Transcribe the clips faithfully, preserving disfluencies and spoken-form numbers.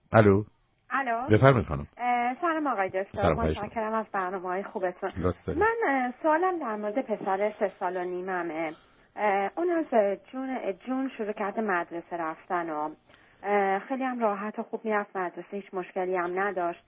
الو. الو. بفرمایید خانم. سلام آقای دکتر، متشکرم از برنامه‌های خوبتون. من سوالم در مورد پسر سه سال و نیممه. اون از جون جون شروع کرده مدرسه رفتن و خیلی هم راحت و خوب میرفت مدرسه، هیچ مشکلی هم نداشت.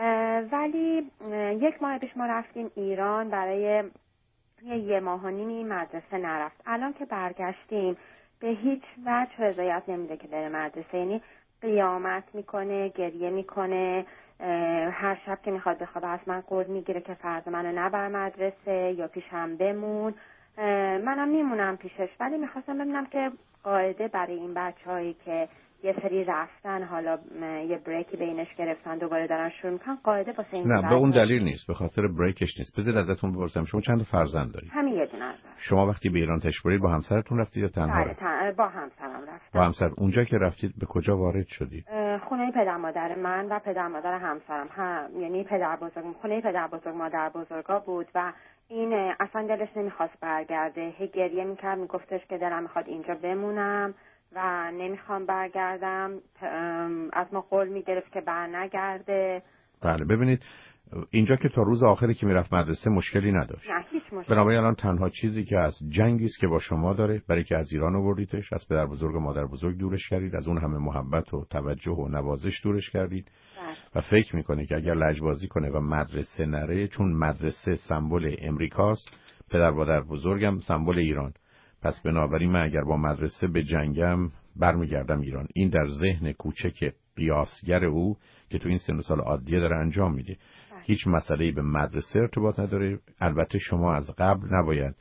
ولی یک ماه پیش ما رفتیم ایران، برای یه, یه ماه و نیمی مدرسه نرفت. الان که برگشتیم به هیچ وجه رضایت نمیده که بره مدرسه، یعنی قیامت میکنه، گریه میکنه، هر شب که میخواد بخوابه از من قول میگیره که فردا منو نبر مدرسه یا پیشم بمون. منم میمونم پیشش، ولی میخواستم ببینم که قاعده برای این بچه‌هایی که یه سری رفتن، حالا یه بریکی بینش گرفتن، دوباره دارن شروع میکنن، قاعده واسه این نه به اون دلیل نیست، به خاطر بریکش نیست. بذارید ازتون بپرسم شما چند تا فرزند دارید؟ همین یه دونه. شما وقتی به ایران تشریف برید با همسرتون رفتید یا تنها؟ بله تن... با همسرم رفتم. با همسر. اونجا که رفتید به کجا وارد شدید؟ خونه پدر مادر من و پدر مادر همسرم، هم یعنی پدر بزرگ، خونه پدر بزرگ مادر بزرگا بود و این اصلا دلش نمیخواست برگرده، هی گریه میکرد، میگفتش که دلم میخواد اینجا بمونم و نمیخوام برگردم، از ما قول میگرفت که برنگرده. بله ببینید اینجا که تا روز آخری که میرفت مدرسه مشکلی نداشت. نه هیچ مشکلی. بنابراین الان تنها چیزی که از جنگی است که با شما داره، برای که از ایران آوردیدش، از پدر بزرگ و مادر بزرگ دورش کردید، از اون همه محبت و توجه و نوازش دورش کردید و فکر میکنه که اگر لجبازی کنه و مدرسه نره، چون مدرسه سمبل امریکاست، پدر مادر بزرگم سمبل ایران، پس بنابراین من اگر با مدرسه به جنگم برمیگردم ایران. این در ذهن کوچک قیاسگر او که تو این سن و سال عادیه داره انجام میده. هیچ مسئله‌ای به مدرسه ارتباط نداره. البته شما از قبل نباید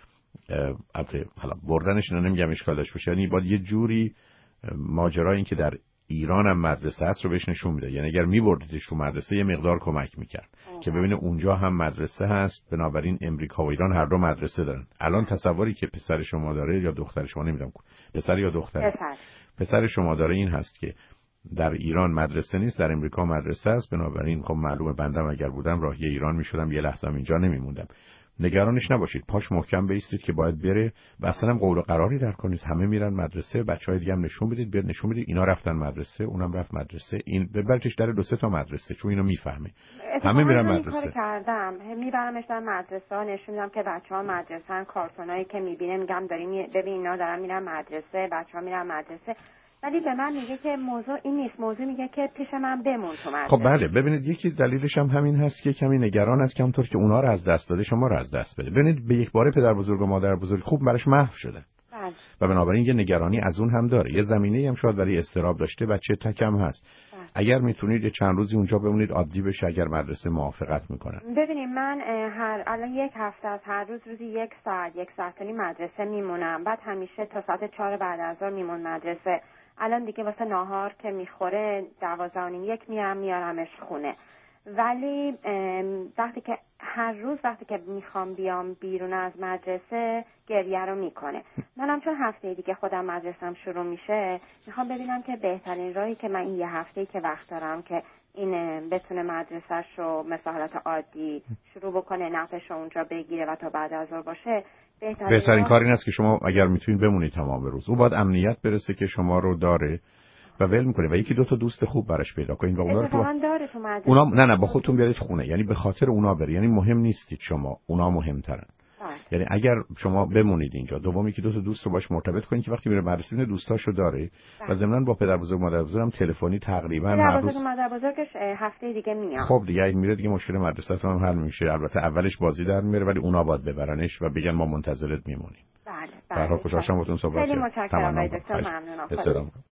البته حالا بردنش رو نمیگم اشکال داشته باشه، یعنی باید یه جوری ماجرا این که در ایران هم مدرسه هست رو بهش نشون میده. یعنی اگر میبردیدش رو مدرسه یه مقدار کمک میکرد که ببینه اونجا هم مدرسه هست. بنابراین امریکا و ایران هر دو مدرسه دارن. الان تصوری که پسر شما داره یا دختر شما، نمیدونم پسر یا دختر، پسر پسر شما داره این هست که در ایران مدرسه نیست، در امریکا مدرسه است. بنابراین خب معلومه بندم اگر بودم راهی ایران میشدم، یه لحظه اینجا نمیموندم. نگرانش نباشید، پاش محکم بیستید که باید بره و اصلا هم قول و قراری در کنید. همه میرن مدرسه، بچهای دیگه هم نشون بدید، بر نشون بدید اینا رفتن مدرسه، اونم رفت مدرسه، این ببرتش در دو سه تا مدرسه، چون اینو میفهمه. همه میرن مدرسه. کار کردم، میبرمش در مدرسه، نشون میدم که بچه‌ها مدرسه‌ن، کارتونایی که میبینه میگم داریم ببین اینا دارن میرن مدرسه، بچه‌ها میرن مدرسه. ولی به من میگه که موضوع این نیست، موضوع میگه که پیش من بمون تو مدرسه. خب بله ببینید یکی دلیلش هم همین هست که کمی نگران است که همونطور که اونا رو از دست داده شما رو از دست بده. ببینید به یک باره پدر بزرگ و مادر بزرگ خوب براش محو شدن. بله. و بنابراین یه نگرانی از اون هم داره، یه زمینه‌ای هم شاید برای استراب داشته، بچه تکم هست. بله. اگر میتونید یه چند روزی اونجا بمونید عادی بشه اگر مدرسه موافقت میکنن. ببینید من هر الان یک هفته از هر روز روزی یک ساعت یک ساعت تا نیم مدرسه میمونم، بعد همیشه تا ساعت چهار بعد از ظهر میمون مدرسه. الان دیگه واسه ناهار که میخوره دوازده و نیم یک میام میارمش خونه. ولی وقتی که هر روز وقتی که میخوام بیام بیرون از مدرسه گریه رو میکنه. منم چون هفته دیگه خودم مدرسم شروع میشه میخوام ببینم که بهترین راهی که من این یه هفته‌ای که وقت دارم که این بتونه مدرسه‌ش رو مثل حالت عادی شروع بکنه، نقش رو اونجا بگیره و تا بعد از ظهر باشه، بهترین, بهترین کار این است که شما اگر میتونید بمونید تمام روز. او باید امنیت برسه که شما رو داره و ول میکنه و یکی دو تا دوست خوب براش پیدا کنین و اونا رو تو داره تو مدرسه. اونا نه نه با خودتون بیارید خونه، یعنی به خاطر اونا بری، یعنی مهم نیستید شما، اونا مهمترن. یعنی اگر شما بمونید اینجا، دومی که دو تا دوست رو باش مرتبط کنید که وقتی میره مدرسه ببینه دوستاشو داره و ضمن با پدر بزرگ مادر بزرگ هم تلفنی تقریبا هر روز مادر بزرگش هفته دیگه میاد. خب دیگه این میره دیگه مشکل مدرسه هم حل میشه. البته اولش بازی در میاره ولی اونا باید ببرنش و بگن ما منتظرت میمونیم. بله بله. خوشحال شدم باهاتون صحبت کردم. خیلی متشکرم. دکتر ممنونم.